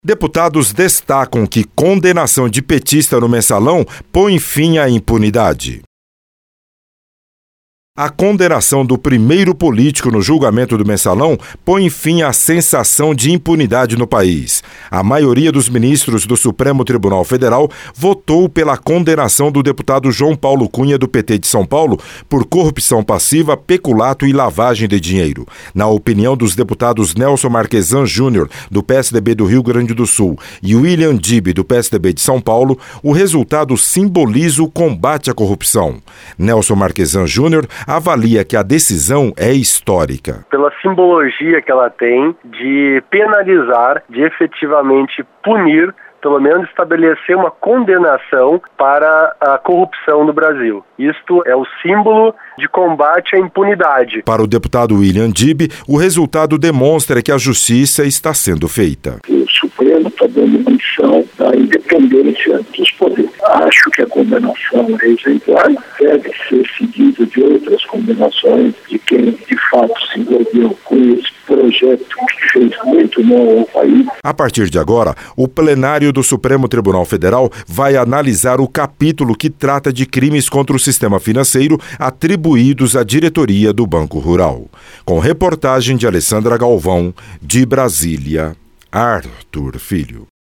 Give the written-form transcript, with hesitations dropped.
Deputados destacam que condenação de petista no Mensalão põe fim à impunidade. A condenação do primeiro político no julgamento do Mensalão põe fim à sensação de impunidade no país. A maioria dos ministros do Supremo Tribunal Federal votou pela condenação do deputado João Paulo Cunha, do PT de São Paulo, por corrupção passiva, peculato e lavagem de dinheiro. Na opinião dos deputados Nelson Marquesan Júnior, do PSDB do Rio Grande do Sul, e William Dib, do PSDB de São Paulo, o resultado simboliza o combate à corrupção. Nelson Marquesan Júnior avalia que a decisão é histórica. Pela simbologia que ela tem de penalizar, de efetivamente punir, pelo menos estabelecer uma condenação para a corrupção no Brasil. Isto é o símbolo de combate à impunidade. Para o deputado William Dib, o resultado demonstra que a justiça está sendo feita. O Supremo está dando lição da independência dos poderes. Acho que a condenação é exemplar, deve ser seguida de outras condenações de quem de fato se envolveu com esse projeto que fez muito mal ao país. A partir de agora, o plenário do Supremo Tribunal Federal vai analisar o capítulo que trata de crimes contra o sistema financeiro atribuídos à diretoria do Banco Rural. Com reportagem de Alessandra Galvão, de Brasília, Arthur Filho.